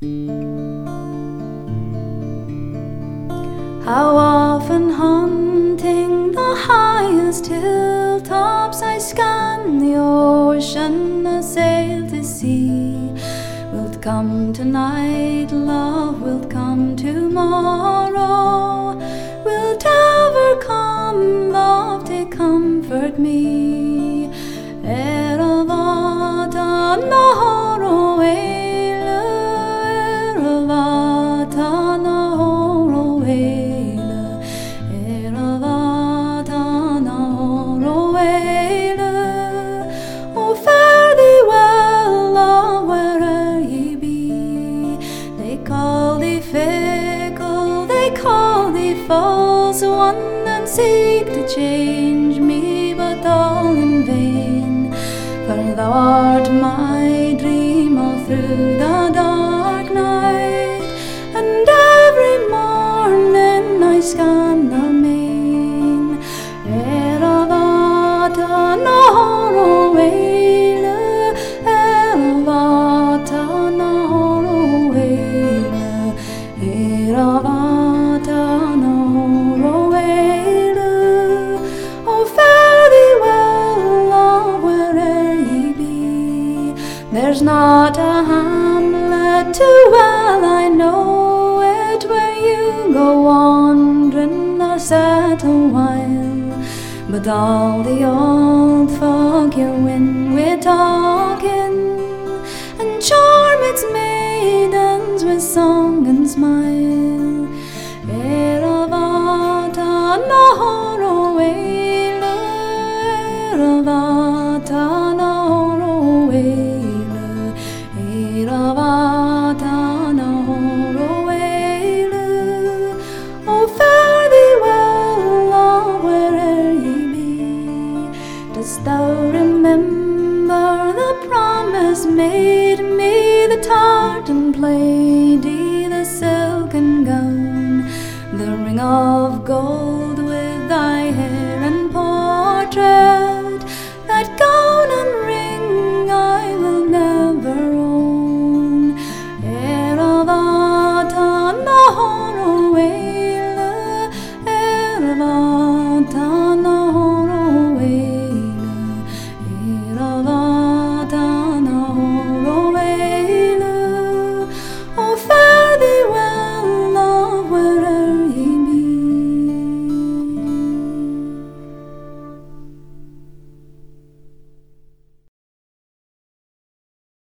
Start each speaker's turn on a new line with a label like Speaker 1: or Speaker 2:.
Speaker 1: How often hunting the highest hilltops I scan the ocean, I sail to sea. Wilt come tonight, love, wilt come tomorrow? Wilt ever come, love, to comfort me? Eravata Nahoroele, Eravata Nahoroele, Eravata Nahoroele. Oh, fare thee well, love, where'er ye be. They call thee fickle, they call thee false one, and seek to change me, but all in vain. For thou art my dream all through the dark night, and every morning I scan the main. Eravata Nahoroele, Eravata Nahoroele, Eravata Nahoroele. Oh, fare thee well, love, where'er ye be. There's not a hamlet too well I know it, where you go wandering or settle while, but all the old folk you win with talking, and charm its maidens with song and smile. Eravata Nahoroele, Eravata Nahoroele, Eravata Nahoroele. Oh, fare thee well, love, where'er ye be. Dost thou remember the promise made me, the tartan plaidy, the silken gown, the ring of gold